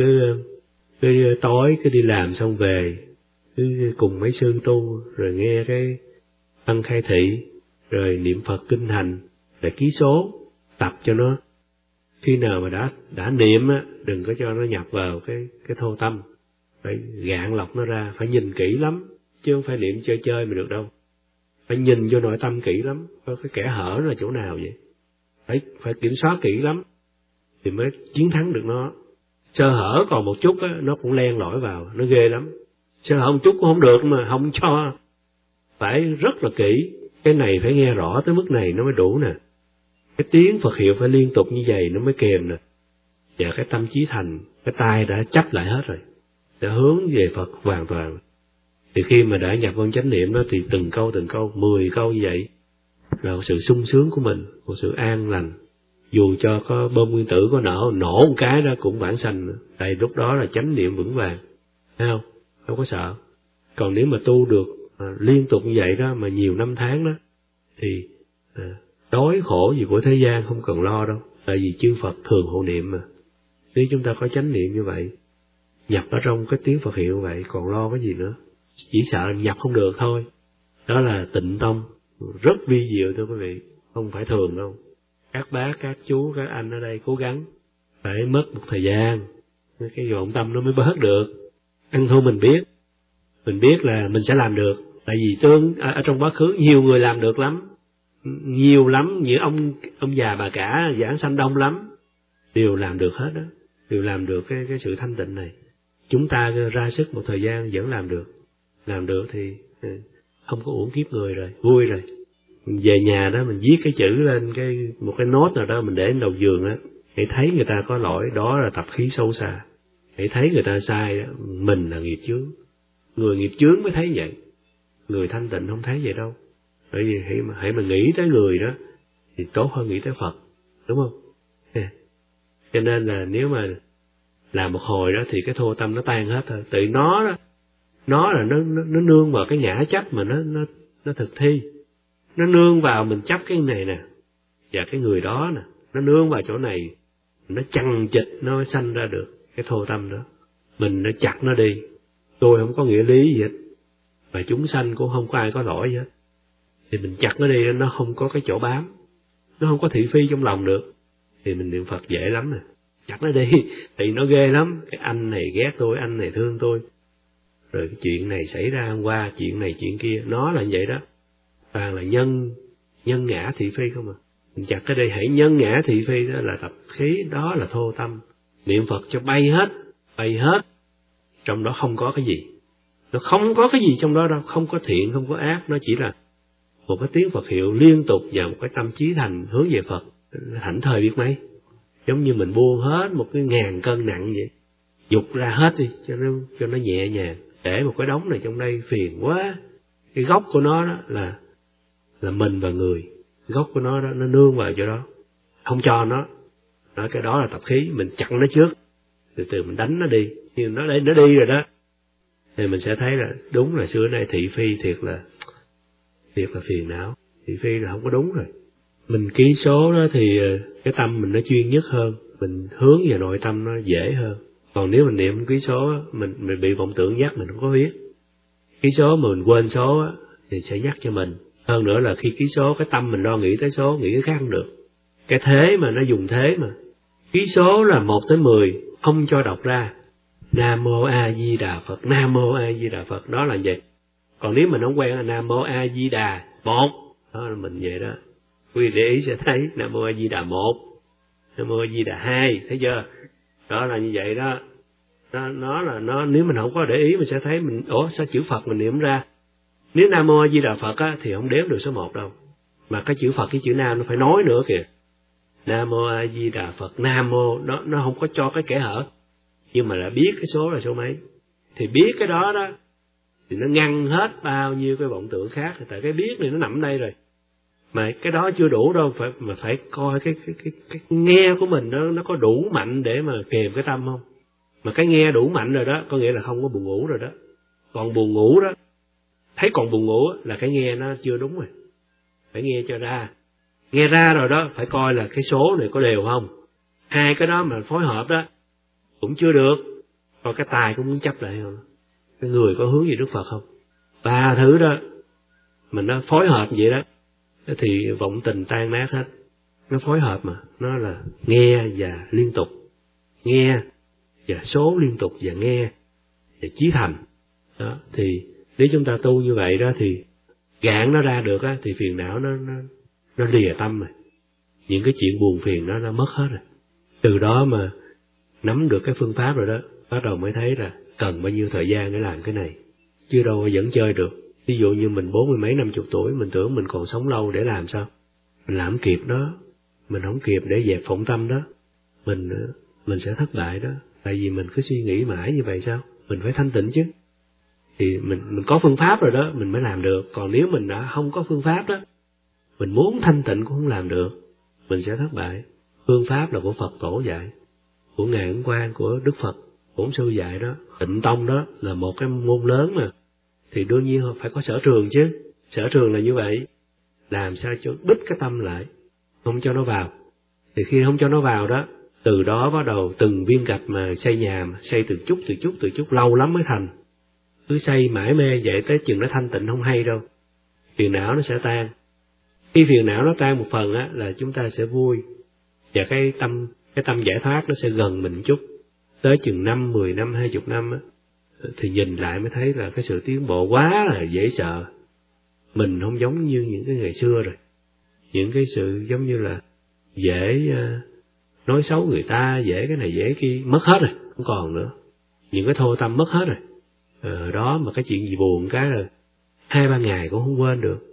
Speaker 1: cứ tối cứ đi làm xong về, cứ cùng mấy sư tu, rồi nghe cái văn khai thị, rồi niệm Phật kinh hành, rồi ký số, tập cho nó. Khi nào mà đã niệm á, đừng có cho nó nhập vào cái thô tâm, phải gạn lọc nó ra, phải nhìn kỹ lắm, chứ không phải niệm chơi chơi mà được đâu. Phải nhìn vô nội tâm kỹ lắm, có cái kẽ hở là chỗ nào vậy? Phải kiểm soát kỹ lắm, thì mới chiến thắng được nó. Sơ hở còn một chút á, nó cũng len lỏi vào, nó ghê lắm. Sơ hở một chút cũng không được mà, không cho. Phải rất là kỹ, cái này phải nghe rõ tới mức này nó mới đủ nè. Cái tiếng Phật hiệu phải liên tục như vậy nó mới kèm nè. Và cái tâm trí thành, cái tai đã chấp lại hết rồi, đã hướng về Phật hoàn toàn. Thì khi mà đã nhập vào chánh niệm đó thì từng câu, 10 câu như vậy là một sự sung sướng của mình, một sự an lành. Dù cho có bom nguyên tử có nổ một cái đó cũng vãng sanh, tại lúc đó là chánh niệm vững vàng, thấy không? Không có sợ. Còn nếu mà tu được liên tục như vậy đó mà nhiều năm tháng đó thì đói khổ gì của thế gian không cần lo đâu, tại vì chư Phật thường hộ niệm mà. Nếu chúng ta có chánh niệm như vậy, nhập ở trong cái tiếng Phật hiệu vậy, còn lo cái gì nữa? Chỉ sợ nhập không được thôi. Đó là Tịnh Tông, rất vi diệu thưa quý vị, không phải thường đâu. Các bác, các chú, các anh ở đây cố gắng, phải mất một thời gian, cái vọng tâm nó mới bớt được. Ăn thua mình biết là mình sẽ làm được, tại vì ở trong quá khứ nhiều người làm được lắm, nhiều lắm, như ông già bà cả giảng sanh đông lắm, đều làm được hết đó, đều làm được cái sự thanh tịnh này. Chúng ta ra sức một thời gian vẫn làm được thì không có uổng kiếp người rồi, vui rồi. Về nhà đó mình viết cái chữ lên một cái nốt nào đó mình để lên đầu giường á, hãy thấy người ta có lỗi, đó là tập khí sâu xa. Hãy thấy người ta sai đó, mình là nghiệp chướng. Người nghiệp chướng mới thấy vậy, người thanh tịnh không thấy vậy đâu. Bởi vì hãy mà nghĩ tới người đó thì tốt hơn nghĩ tới Phật, đúng không? Cho nên là nếu mà làm một hồi đó thì cái thô tâm nó tan hết thôi. Tự nó là nó nương vào cái ngã chấp mà nó thực thi. Nó nương vào mình chấp cái này nè, và cái người đó nè, nó nương vào chỗ này, nó chằng chịt nó mới sanh ra được cái thô tâm đó. Mình nó chặt nó đi, tôi không có nghĩa lý gì hết, và chúng sanh cũng không có ai có lỗi gì hết. Thì mình chặt nó đi, nó không có cái chỗ bám, nó không có thị phi trong lòng được, thì mình niệm Phật dễ lắm nè. Chặt nó đi, thì nó ghê lắm, cái anh này ghét tôi, anh này thương tôi, rồi cái chuyện này xảy ra hôm qua, chuyện này chuyện kia, nó là như vậy đó. Toàn là nhân ngã thị phi không à. Mình chặt cái đây, hãy nhân ngã thị phi, đó là tập khí, đó là thô tâm. Niệm Phật cho bay hết. Trong đó không có cái gì. Nó không có cái gì trong đó đâu, không có thiện, không có ác, nó chỉ là một cái tiếng Phật hiệu liên tục và một cái tâm trí thành hướng về Phật, thảnh thơi biết mấy. Giống như mình buông hết một cái 1000 cân nặng vậy, dục ra hết đi cho nó nhẹ nhàng. Để một cái đống này trong đây phiền quá. Cái gốc của nó đó là mình và người. Gốc của nó đó, nó nương vào chỗ đó, không cho nó. Cái đó là tập khí, mình chặn nó trước, từ từ mình đánh nó đi. Nhưng nó đi rồi đó, thì mình sẽ thấy là đúng là xưa nay thị phi thiệt là phiền não. Thị phi là không có đúng rồi. Mình ký số đó thì cái tâm mình nó chuyên nhất hơn, mình hướng về nội tâm nó dễ hơn. Còn nếu mình niệm ký số, mình bị vọng tưởng dắt, mình không có biết. Ký số mà mình quên số thì sẽ nhắc cho mình. Hơn nữa là khi ký số, cái tâm mình lo nghĩ tới số, nghĩ cái khác không được. Cái thế mà nó dùng thế mà. Ký số là 1 tới 10, không cho đọc ra. Nam Mô A Di Đà Phật, Nam Mô A Di Đà Phật, đó là vậy. Còn nếu mình không quen là Nam Mô A Di Đà 1, đó là mình vậy đó. Quý vị để ý sẽ thấy Nam Mô A Di Đà 1, Nam Mô A Di Đà 2, thấy chưa? Đó là như vậy đó. Nó nếu mình không có để ý mình sẽ thấy mình sao chữ Phật mình niệm ra. Nếu Nam Mô A Di Đà Phật thì không đếm được số 1 đâu. Mà cái chữ Phật cái chữ Nam nó phải nói nữa kìa. Nam Mô A Di Đà Phật, Nam Mô, nó không có cho cái kẽ hở. Nhưng mà đã biết cái số là số mấy. Thì biết cái đó đó thì nó ngăn hết bao nhiêu cái vọng tưởng khác. Tại cái biết này nó nằm đây rồi. Mà cái đó chưa đủ đâu, phải coi cái nghe của mình nó có đủ mạnh để mà kèm cái tâm không. Mà cái nghe đủ mạnh rồi đó, có nghĩa là không có buồn ngủ rồi đó. Còn buồn ngủ đó, thấy còn buồn ngủ là cái nghe nó chưa đúng rồi. Phải nghe cho ra. Nghe ra rồi đó, phải coi là cái số này có đều không. Hai cái đó mà phối hợp đó, cũng chưa được. Còn cái tài cũng muốn chấp lại không. Cái người có hướng gì Đức Phật không. Ba thứ đó, mình nó phối hợp vậy đó, thì vọng tình tan nát hết. Nó phối hợp mà, nó là nghe và liên tục. Nghe và số liên tục và nghe và chí thành. Đó, thì nếu chúng ta tu như vậy đó thì gạn nó ra được á, thì phiền não nó lìa tâm rồi. Những cái chuyện buồn phiền nó mất hết rồi. Từ đó mà nắm được cái phương pháp rồi đó, bắt đầu mới thấy là cần bao nhiêu thời gian để làm cái này. Chứ đâu vẫn chơi được. Ví dụ như mình 40 mấy 50 tuổi, mình tưởng mình còn sống lâu để làm sao? Mình làm kịp đó, mình không kịp để dẹp phụng tâm đó, mình sẽ thất bại đó. Tại vì mình cứ suy nghĩ mãi như vậy sao? Mình phải thanh tịnh chứ. Thì mình có phương pháp rồi đó, mình mới làm được. Còn nếu mình đã không có phương pháp đó, mình muốn thanh tịnh cũng không làm được, mình sẽ thất bại. Phương pháp là của Phật Tổ dạy, của Ngài Ấn Quang, của Đức Phật, Bổn Sư dạy đó. Tịnh tông đó là một cái môn lớn mà. Thì đương nhiên phải có sở trường chứ. Sở trường là như vậy. Làm sao cho bích cái tâm lại, không cho nó vào. Thì khi không cho nó vào đó, từ đó bắt đầu từng viên gạch mà xây nhà, mà xây từ chút lâu lắm mới thành. Cứ xây mãi mê vậy tới chừng nó thanh tịnh không hay đâu. Phiền não nó sẽ tan. Khi phiền não nó tan một phần á, là chúng ta sẽ vui. Và cái tâm giải thoát nó sẽ gần mình chút. Tới chừng 5, 10 năm, 20 năm á, thì nhìn lại mới thấy là cái sự tiến bộ quá là dễ sợ. Mình không giống như những cái ngày xưa rồi. Những cái sự giống như là dễ nói xấu người ta, dễ cái này dễ kia, mất hết rồi, không còn nữa. Những cái thô tâm mất hết rồi. Đó mà cái chuyện gì buồn cái là 2-3 ngày cũng không quên được.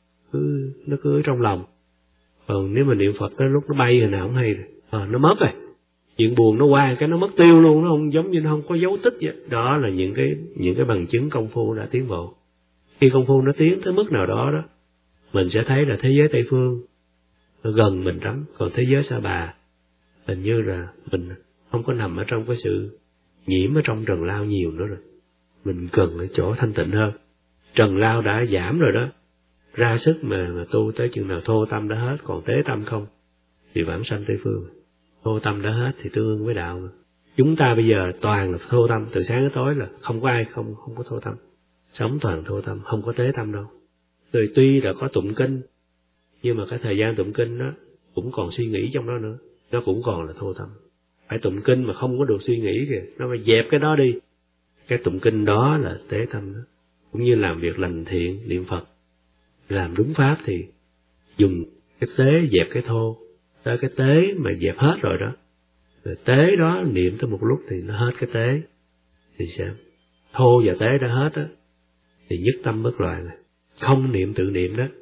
Speaker 1: Nó cứ ở trong lòng. Còn nếu mà niệm Phật tới lúc nó bay rồi nào không hay rồi. Nó mất rồi. Chuyện buồn nó qua cái nó mất tiêu luôn, nó không giống như nó không có dấu tích vậy. Đó là những cái bằng chứng công phu đã tiến bộ. Khi công phu nó tiến tới mức nào đó đó, mình sẽ thấy là thế giới Tây Phương nó gần mình lắm. Còn thế giới Sa Bà hình như là mình không có nằm ở trong cái sự nhiễm ở trong trần lao nhiều nữa rồi. Mình cần ở chỗ thanh tịnh hơn. Trần lao đã giảm rồi đó, ra sức mà tu tới chừng nào thô tâm đã hết, còn tế tâm không thì vãng sanh Tây Phương. Thô tâm đã hết thì tương ưng với đạo mà. Chúng ta bây giờ toàn là thô tâm, từ sáng đến tối là không có ai không có thô tâm. Sống toàn thô tâm, không có tế tâm đâu. Rồi tuy là có tụng kinh, nhưng mà cái thời gian tụng kinh đó cũng còn suy nghĩ trong đó nữa, nó cũng còn là thô tâm. Phải tụng kinh mà không có được suy nghĩ kìa, nó phải dẹp cái đó đi. Cái tụng kinh đó là tế tâm đó. Cũng như làm việc lành thiện, niệm Phật, làm đúng pháp thì dùng cái tế dẹp cái thô. Tới cái tế mà dẹp hết rồi đó, rồi tế đó niệm tới một lúc thì nó hết cái tế, thì sẽ thô và tế đã hết á, thì nhất tâm bất loạn, không niệm tự niệm đó.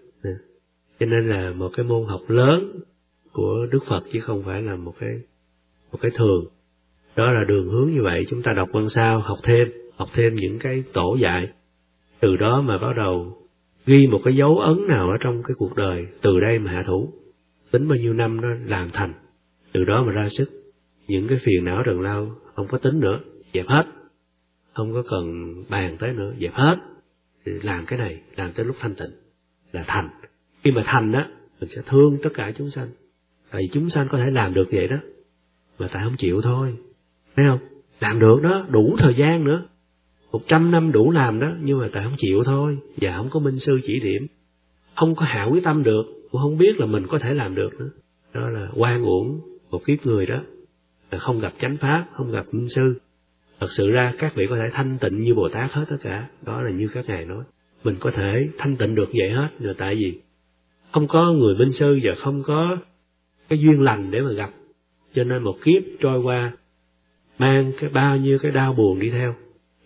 Speaker 1: Cho nên là một cái môn học lớn của Đức Phật chứ không phải là một cái thường. Đó là đường hướng như vậy. Chúng ta đọc văn sao, học thêm những cái tổ dạy, từ đó mà bắt đầu ghi một cái dấu ấn nào ở trong cái cuộc đời, từ đây mà hạ thủ, tính bao nhiêu năm nó làm thành, từ đó mà ra sức. Những cái phiền não trần lao không có tính nữa, dẹp hết, không có cần bàn tới nữa, dẹp hết. Thì làm cái này, làm tới lúc thanh tịnh là thành. Khi mà thành đó, mình sẽ thương tất cả chúng sanh. Tại vì chúng sanh có thể làm được vậy đó, mà tại không chịu thôi. Thấy không? Làm được đó, đủ thời gian nữa, 100 năm đủ làm đó, nhưng mà tại không chịu thôi. Và không có minh sư chỉ điểm, không có hạ quyết tâm được, cũng không biết là mình có thể làm được nữa. Đó là oan uổng một kiếp người đó, là không gặp chánh pháp, không gặp minh sư. Thật sự ra các vị có thể thanh tịnh như Bồ Tát hết tất cả. Đó là như các ngài nói, mình có thể thanh tịnh được vậy hết, là tại vì không có người minh sư và không có cái duyên lành để mà gặp. Cho nên một kiếp trôi qua, mang bao nhiêu cái đau buồn đi theo.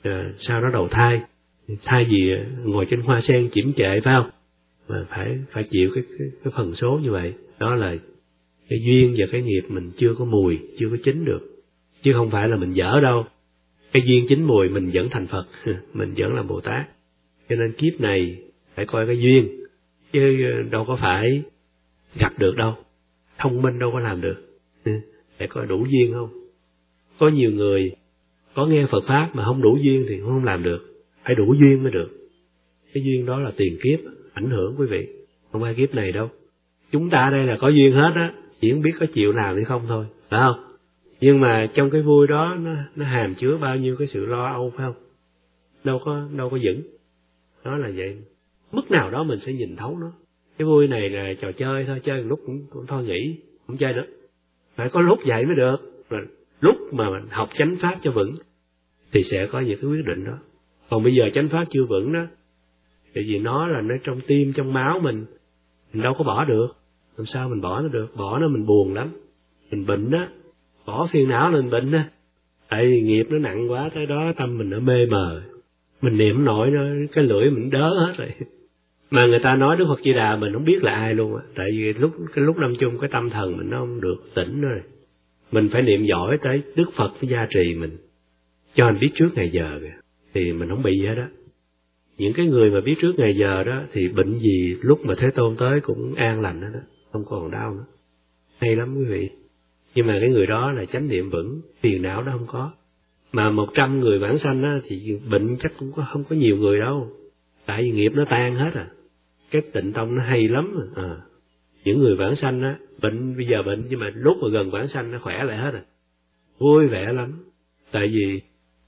Speaker 1: Sau đó đầu thai, thay vì ngồi trên hoa sen chiếm trệ, phải không? Mà phải chịu cái phần số như vậy. Đó là cái duyên và cái nghiệp mình chưa có mùi, chưa có chín được. Chứ không phải là mình dở đâu. Cái duyên chín mùi mình vẫn thành Phật, mình vẫn là Bồ Tát. Cho nên kiếp này phải coi cái duyên, chứ đâu có phải gặp được đâu. Thông minh đâu có làm được. Phải coi đủ duyên không. Có nhiều người có nghe Phật Pháp mà không đủ duyên thì không làm được, phải đủ duyên mới được. Cái duyên đó là tiền kiếp ảnh hưởng quý vị, không phải kiếp này đâu. Chúng ta đây là có duyên hết á, chỉ không biết có chịu làm hay không thôi, phải không? Nhưng mà trong cái vui đó nó hàm chứa bao nhiêu cái sự lo âu, phải không? Đâu có vững. Đó là vậy. Mức nào đó mình sẽ nhìn thấu nó. Cái vui này là trò chơi thôi, chơi một lúc cũng thôi nghỉ, không chơi nữa. Phải có lúc vậy mới được. Rồi lúc mà mình học chánh pháp cho vững thì sẽ có những cái quyết định đó. Còn bây giờ chánh pháp chưa vững đó, tại vì nó là nó trong tim, trong máu mình đâu có bỏ được. Làm sao mình bỏ nó được? Bỏ nó mình buồn lắm. Mình bệnh đó, bỏ phiền não là mình bệnh đó. Tại vì nghiệp nó nặng quá, tới đó tâm mình nó mê mờ. Mình niệm nổi nó, cái lưỡi mình đớ hết rồi. Mà người ta nói Đức Phật Di Đà mình không biết là ai luôn á. Tại vì lúc lâm chung cái tâm thần mình nó không được tỉnh rồi. Mình phải niệm giỏi tới Đức Phật với gia trì mình, cho mình biết trước ngày giờ kìa, thì mình không bị gì hết đó. Những cái người mà biết trước ngày giờ đó thì bệnh gì lúc mà Thế Tôn tới cũng an lành đó, không còn đau nữa. Hay lắm quý vị. Nhưng mà cái người đó là chánh niệm vững, phiền não đó không có. Mà 100 người vãng sanh á thì bệnh chắc cũng không có nhiều người đâu. Tại vì nghiệp nó tan hết à. Cái tịnh tông nó hay lắm à. Những người vãng sanh á, bệnh bây giờ bệnh nhưng mà lúc mà gần vãng sanh nó khỏe lại hết à. Vui vẻ lắm. Tại vì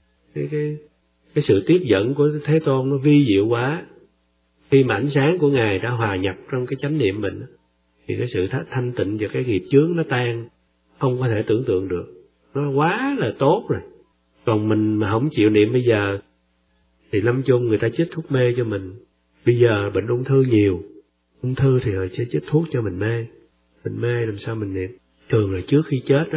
Speaker 1: cái sự tiếp dẫn của Thế Tôn nó vi diệu quá. Khi mà ánh sáng của Ngài đã hòa nhập trong cái chánh niệm mình thì cái sự thanh tịnh và cái nghiệp chướng nó tan, không có thể tưởng tượng được. Nó quá là tốt rồi. Còn mình mà không chịu niệm bây giờ thì lâm chung người ta chích thuốc mê cho mình. Bây giờ bệnh ung thư nhiều, ung thư thì họ sẽ chích thuốc cho mình mê. Mình mê làm sao mình niệm? Thường là trước khi chết đó,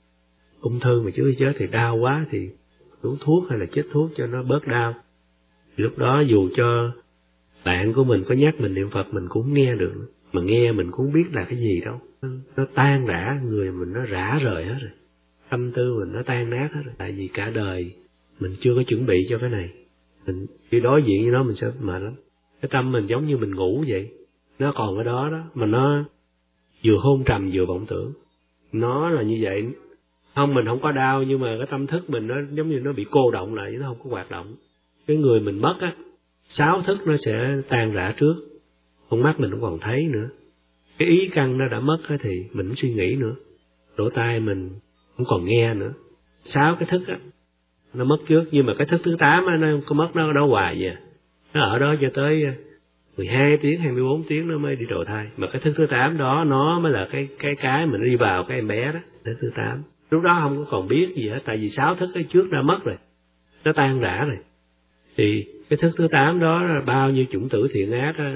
Speaker 1: ung thư mà trước khi chết thì đau quá thì uống thuốc hay là chích thuốc cho nó bớt đau. Lúc đó dù cho bạn của mình có nhắc mình niệm Phật mình cũng nghe được, mà nghe mình cũng biết là cái gì đâu. Nó tan rã, người mình nó rã rời hết rồi. Tâm tư mình nó tan nát hết rồi. Tại vì cả đời mình chưa có chuẩn bị cho cái này. Mình khi đối diện với nó mình sẽ mệt lắm. Cái tâm mình giống như mình ngủ vậy. Nó còn ở đó đó, mà nó vừa hôn trầm vừa vọng tưởng. Nó là như vậy. Không, mình không có đau, nhưng mà cái tâm thức mình nó giống như nó bị cô động lại, nó không có hoạt động. Cái người mình mất á, 6 thức nó sẽ tan rã trước. Con mắt mình không còn thấy nữa. Cái ý căn nó đã mất á thì mình không suy nghĩ nữa. Lỗ tai mình không còn nghe nữa. 6 cái thức á, nó mất trước. Nhưng mà cái thức thứ 8 á, nó không có mất, nó ở đó hoài vậy. Nó ở đó cho tới 12 tiếng, 24 tiếng nó mới đi đầu thai. Mà cái thức thứ 8 đó, nó mới là cái mình đi vào cái em bé đó, thức thứ 8. Lúc đó không có còn biết gì hết, tại vì 6 thức cái trước đã mất rồi. Nó tan rã rồi. Thì cái thức thứ 8 đó là bao nhiêu chủng tử thiện ác đó,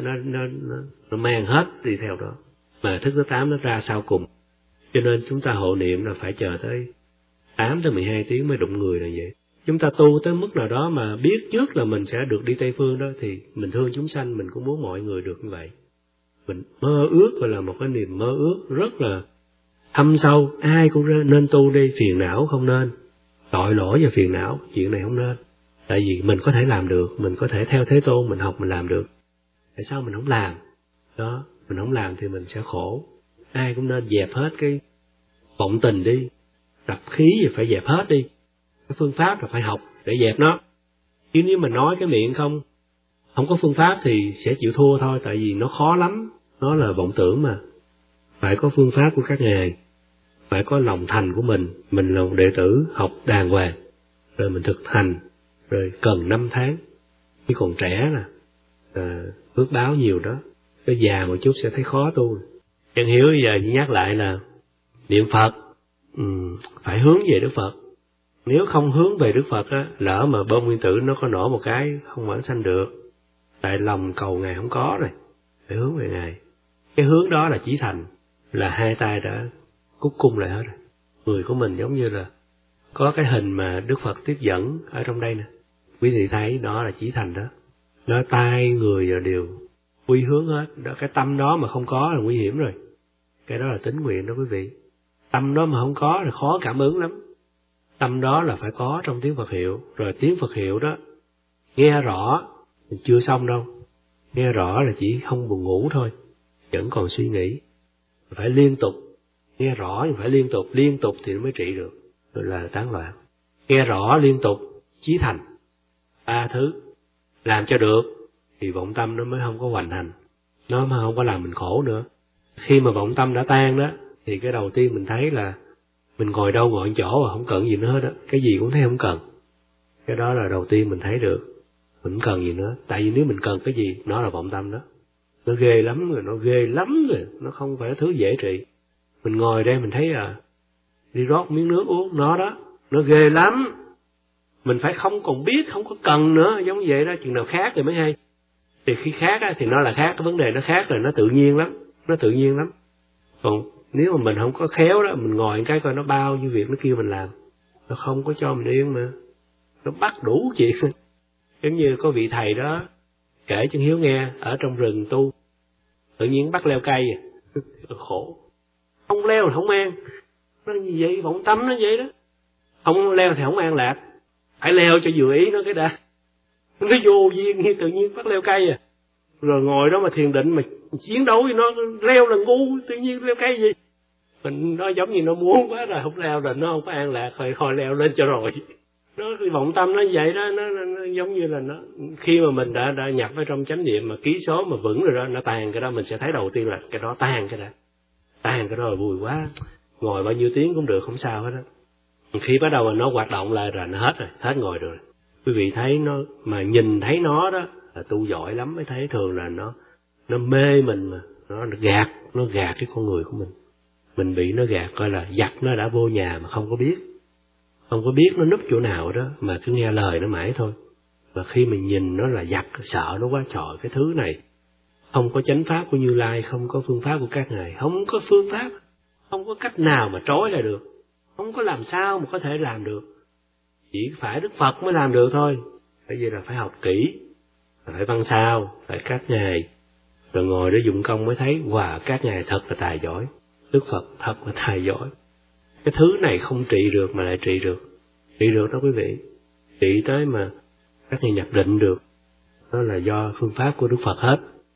Speaker 1: nó mang hết đi theo đó. Mà thức thứ 8 nó ra sau cùng. Cho nên chúng ta hộ niệm là phải chờ tới 8 tới 12 tiếng mới đụng người là vậy. Chúng ta tu tới mức nào đó mà biết trước là mình sẽ được đi Tây Phương đó thì mình thương chúng sanh, mình cũng muốn mọi người được như vậy. Mình mơ ước gọi là một cái niềm mơ ước rất là thâm sâu. Ai cũng nên tu đi, phiền não không nên. Tội lỗi và phiền não, chuyện này không nên. Tại vì mình có thể làm được, mình có thể theo Thế Tôn, mình học mình làm được. Tại sao mình không làm? Đó, mình không làm thì mình sẽ khổ. Ai cũng nên dẹp hết cái vọng tình đi. Tập khí thì phải dẹp hết đi. Cái phương pháp là phải học để dẹp nó. Chứ nếu mà nói cái miệng không có phương pháp thì sẽ chịu thua thôi. Tại vì nó khó lắm. Nó là vọng tưởng mà. Phải có phương pháp của các ngài. Phải có lòng thành của mình. Mình là một đệ tử học đàng hoàng. Rồi mình thực hành. Rồi cần 5 tháng. Khi còn trẻ là phước báo nhiều đó. Cái già một chút sẽ thấy khó tu. Nhân Hiếu bây giờ nhắc lại là niệm Phật phải hướng về Đức Phật. Nếu không hướng về Đức Phật á, lỡ mà bom nguyên tử nó có nổ một cái không vãng sanh được. Tại lòng cầu Ngài không có rồi. Phải hướng về Ngài. Cái hướng đó là chỉ thành, là hai tay đã cúc cung lại hết rồi. Người của mình giống như là có cái hình mà Đức Phật tiếp dẫn ở trong đây nè. Quý vị thấy đó là chỉ thành đó. Đó tay người đều quy hướng hết. Đó, cái tâm đó mà không có là nguy hiểm rồi. Cái đó là tín nguyện đó quý vị. Tâm đó mà không có là khó cảm ứng lắm. Tâm đó là phải có trong tiếng Phật hiệu. Rồi tiếng Phật hiệu đó nghe rõ, chưa xong đâu. Nghe rõ là chỉ không buồn ngủ thôi, vẫn còn suy nghĩ. Phải liên tục, nghe rõ nhưng phải liên tục thì nó mới trị được. Rồi là tán loạn. nghe rõ liên tục, chí thành. 3 thứ. Làm cho được thì vọng tâm nó mới không có hoành hành, nó mới không có làm mình khổ nữa. Khi mà vọng tâm đã tan đó, thì cái đầu tiên mình thấy là mình ngồi đâu ngồi chỗ mà không cần gì nữa hết đó, cái gì cũng thấy không cần. Cái đó là đầu tiên mình thấy được, mình không cần gì nữa. Tại vì nếu mình cần cái gì, nó là vọng tâm đó. Nó ghê lắm rồi, nó ghê lắm rồi, nó không phải thứ dễ trị. Mình ngồi đây mình thấy đi rót miếng nước uống, nó đó, nó ghê lắm. Mình phải không còn biết, không có cần nữa, giống vậy đó, chừng nào khác thì mới hay. Thì khi khác á, thì nó là khác, cái vấn đề nó khác rồi, nó tự nhiên lắm, nó tự nhiên lắm. Còn nếu mà mình không có khéo đó, mình ngồi cái coi nó bao nhiêu việc nó kêu mình làm, nó không có cho mình yên mà, nó bắt đủ chuyện. Giống như có vị thầy đó kể cho Hiếu nghe, ở trong rừng tu, tự nhiên bắt leo cây khổ, không leo thì không an, nó như vậy, vọng tâm nó vậy đó, không leo thì không an lạc, phải leo cho vừa ý nó cái đã. Nó vô duyên như tự nhiên bắt leo cây rồi ngồi đó mà thiền định mà chiến đấu với nó, leo là ngu, tự nhiên leo cây gì. Mình nó giống như nó muốn quá rồi không leo rồi nó không có an lạc, thôi leo lên cho rồi. Nó cái vọng tâm nó vậy đó, nó giống như là nó khi mà mình đã nhập ở trong chánh niệm mà ký số mà vững rồi đó, nó tan cái đó, mình sẽ thấy đầu tiên là cái đó tan cái đó là vui quá, ngồi bao nhiêu tiếng cũng được, không sao hết đó. Khi bắt đầu mà nó hoạt động lại là nó hết rồi, hết ngồi rồi. Quý vị thấy nó mà nhìn thấy nó đó là tu giỏi lắm mới thấy, thường là nó mê mình mà, nó gạt cái con người của mình bị nó gạt, coi là giặc nó đã vô nhà mà không có biết nó núp chỗ nào đó, mà cứ nghe lời nó mãi thôi. Và khi mình nhìn nó là giặc, sợ nó quá trời, cái thứ này không có chánh pháp của Như Lai, không có phương pháp của các ngài, không có phương pháp, không có cách nào mà trói lại được, không có làm sao mà có thể làm được, chỉ phải Đức Phật mới làm được thôi. Bởi vì là phải học kỹ, phải văn sao, phải các ngài, rồi ngồi để dụng công mới thấy, wow, các ngài thật là tài giỏi, Đức Phật thật là tài giỏi. Cái thứ này không trị được mà lại trị được đó quý vị, trị tới mà các ngài nhập định được, đó là do phương pháp của Đức Phật hết.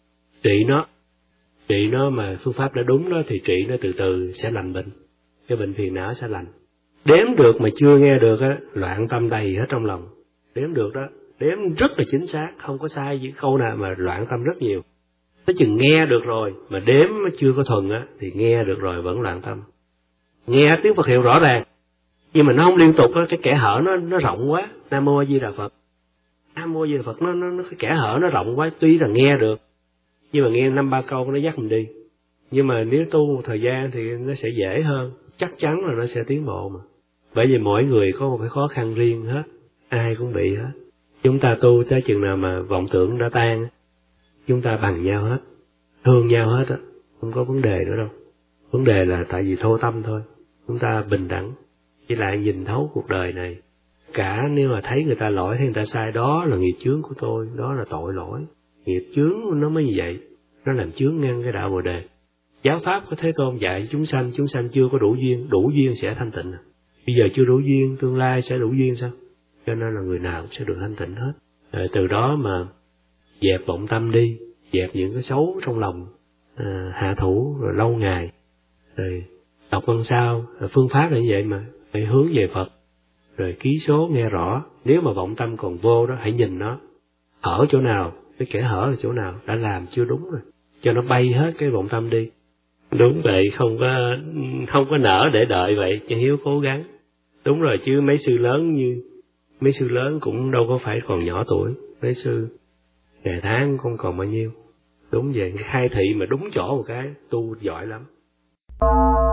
Speaker 1: Trị nó mà phương pháp đã đúng đó thì trị nó từ từ sẽ lành bệnh, cái bệnh phiền não sẽ lành. Đếm được mà chưa nghe được á, loạn tâm đầy hết trong lòng. Đếm được đó, đếm rất là chính xác, không có sai gì câu nào mà loạn tâm rất nhiều. Tới chừng nghe được rồi mà đếm chưa có thuần á, thì nghe được rồi vẫn loạn tâm. Nghe tiếng Phật hiệu rõ ràng, nhưng mà nó không liên tục á, cái kẽ hở nó rộng quá. Nam Mô A Di Đà Phật, Nam Mô A Di Đà Phật, nó cái kẽ hở nó rộng quá, tuy là nghe được, nhưng mà nghe 5-3 câu nó dắt mình đi. Nhưng mà nếu tu một thời gian thì nó sẽ dễ hơn, chắc chắn là nó sẽ tiến bộ mà. Bởi vì mỗi người có một cái khó khăn riêng hết, ai cũng bị hết. Chúng ta tu tới chừng nào mà vọng tưởng đã tan, chúng ta bằng nhau hết, thương nhau hết á, không có vấn đề nữa đâu. Vấn đề là tại vì thô tâm thôi. Chúng ta bình đẳng, với lại nhìn thấu cuộc đời này. Cả nếu mà thấy người ta lỗi, thấy người ta sai, đó là nghiệp chướng của tôi, đó là tội lỗi. Nghiệp chướng nó mới như vậy, nó làm chướng ngăn cái đạo Bồ Đề. Giáo pháp của Thế Tôn dạy chúng sanh chưa có đủ duyên sẽ thanh tịnh. Bây giờ chưa đủ duyên, tương lai sẽ đủ duyên sao? Cho nên là người nào cũng sẽ được thanh tịnh hết. Rồi từ đó mà dẹp vọng tâm đi, dẹp những cái xấu trong lòng, hạ thủ rồi lâu ngày, rồi đọc văn sao, phương pháp là như vậy mà, phải hướng về Phật, rồi ký số nghe rõ. Nếu mà vọng tâm còn vô đó, hãy nhìn nó, hở chỗ nào, cái kẽ hở là chỗ nào, đã làm chưa đúng rồi, cho nó bay hết cái vọng tâm đi. Đúng vậy, không có nỡ để đợi vậy, cho Hiếu cố gắng. Đúng rồi, chứ mấy sư lớn cũng đâu có phải còn nhỏ tuổi, mấy sư ngày tháng không còn bao nhiêu. Đúng vậy, khai thị mà đúng chỗ một cái, tu giỏi lắm.